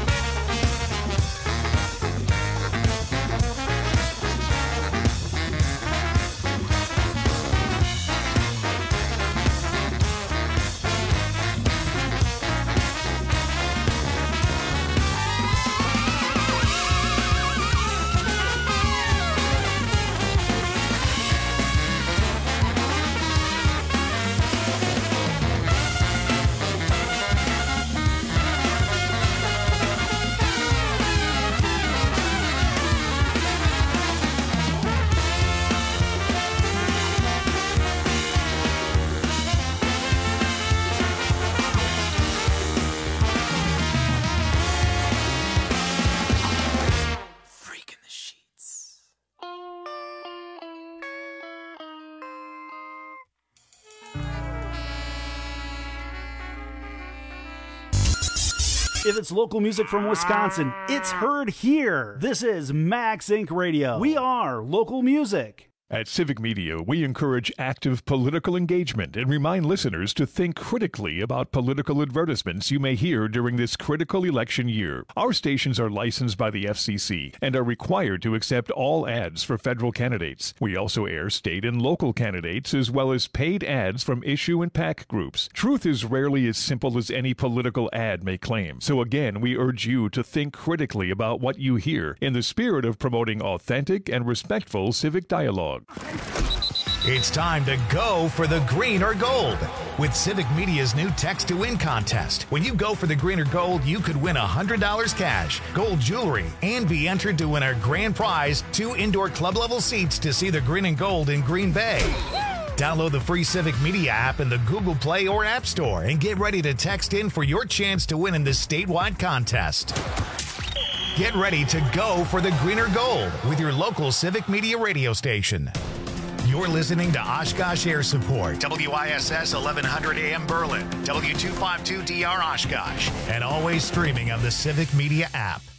If it's local music from Wisconsin, it's heard here. This is Max Incorporated. Radio. We are local music. At Civic Media, we encourage active political engagement and remind listeners to think critically about political advertisements you may hear during this critical election year. Our stations are licensed by the F C C and are required to accept all ads for federal candidates. We also air state and local candidates as well as paid ads from issue and PAC groups. Truth is rarely as simple as any political ad may claim. So again, we urge you to think critically about what you hear in the spirit of promoting authentic and respectful civic dialogue. It's time to go for the green or gold with Civic Media's new Text to Win contest. When you go for the green or gold, you could win one hundred dollars cash, gold jewelry, and be entered to win our grand prize, two indoor club-level seats to see the green and gold in Green Bay. Download the free Civic Media app in the Google Play or App Store and get ready to text in for your chance to win in this statewide contest. Get ready to go for the green or gold with your local Civic Media radio station. You're listening to Oshkosh Air Support, W I S S eleven hundred A M Berlin, W two fifty-two D R Oshkosh, and always streaming on the Civic Media app.